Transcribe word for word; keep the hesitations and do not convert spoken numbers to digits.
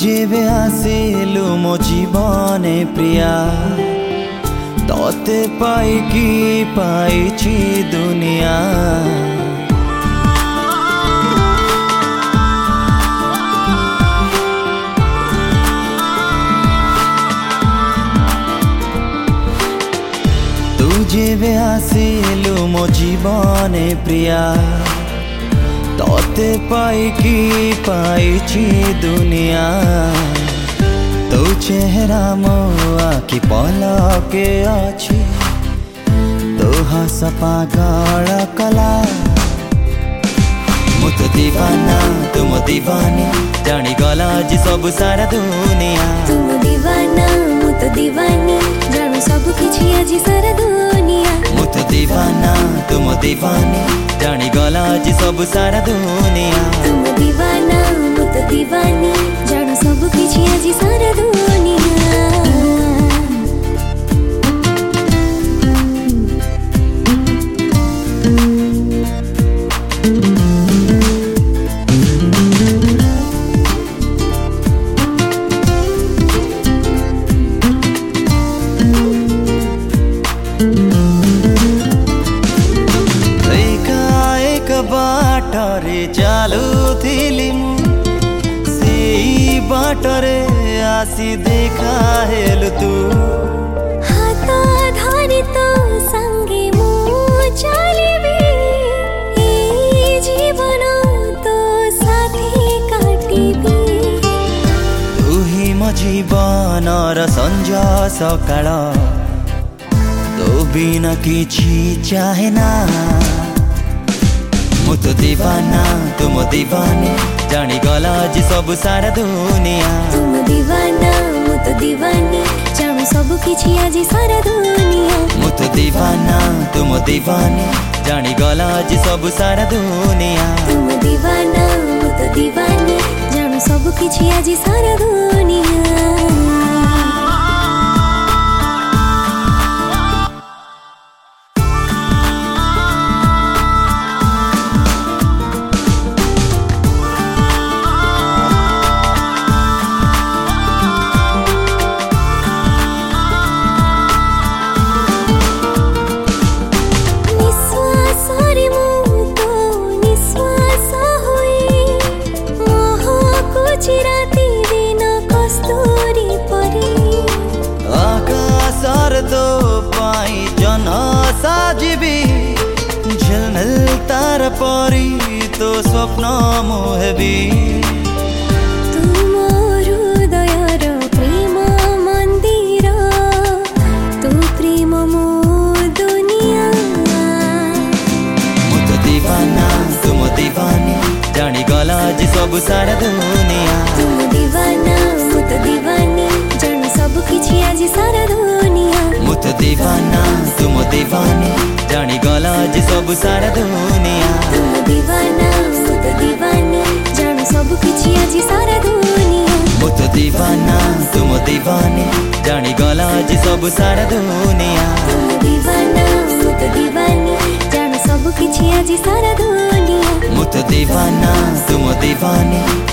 जेबे आसिलु मो जीवने प्रिया तोते पाई की पाइछि दुनिया। तू जेबे आसिलु मो जीवने प्रिया तोते पाई की पाइछि दुनिया। तू चेहरा मो आखि पलके अछि तू हस पागल कला। मु तो दीवाना तुम दीवानी जानी गला जी सब सारा दुनिया। तुम दीवाना मु तो दीवानी जानु सब किछि आज सारा दुनिया। मु तो दीवाना तुम दीवानी जानी गला जी सब सारा दुनिया। तुम दीवाना मु तो दीवानी जानु सब किछि आज सारा दुनिया। बाटरे चालुथिली सेई बाटरे आसी देखा हेलु तू। हाथ धरि तो संगे मु चलिबी ए जीवन तो साथी काटिबी। तू ही मो जीवनर संजा सकाळ तो बिना किछि चाहेना। मु तो दीवाना तुम दीवानी जानी गला जी सब सारा दुनिया। तुम दीवाना मु तो दीवानी जानु सब किछि आज सारा दुनिया। मु तो दीवाना तुम दीवानी जानी गला जी सब सारा दुनिया। तुम दीवाना मु तो दीवानी जानु सब किछि आज सारा दुनिया। आकाशर तो पाई जन साजिबी झलमल तार परी तो स्वप्न मोहबी। तुम हृदयर प्रेम मंदिर तू प्रेम मो दुनिया। मु तो दीवाना तुम दीवानी जानी गला जी सब सारा दुनिया। तुम दीवाना मु तो दीवानी जानु सब किछि आज सारा दुनिया। मु तो दीवाना तुम दीवानी जानी गला जी सब सारा दुनिया। तुम दीवाना मु तो दीवानी जानु सब किछि आज सारा दुनिया। मु तो दीवाना तुम दीवानी जानी गला जी सब सारा दुनिया। तुम दीवाना मु तो दीवानी जानु सब किछि आज सारा दुनिया। मु तो दीवाना तुम दीवानी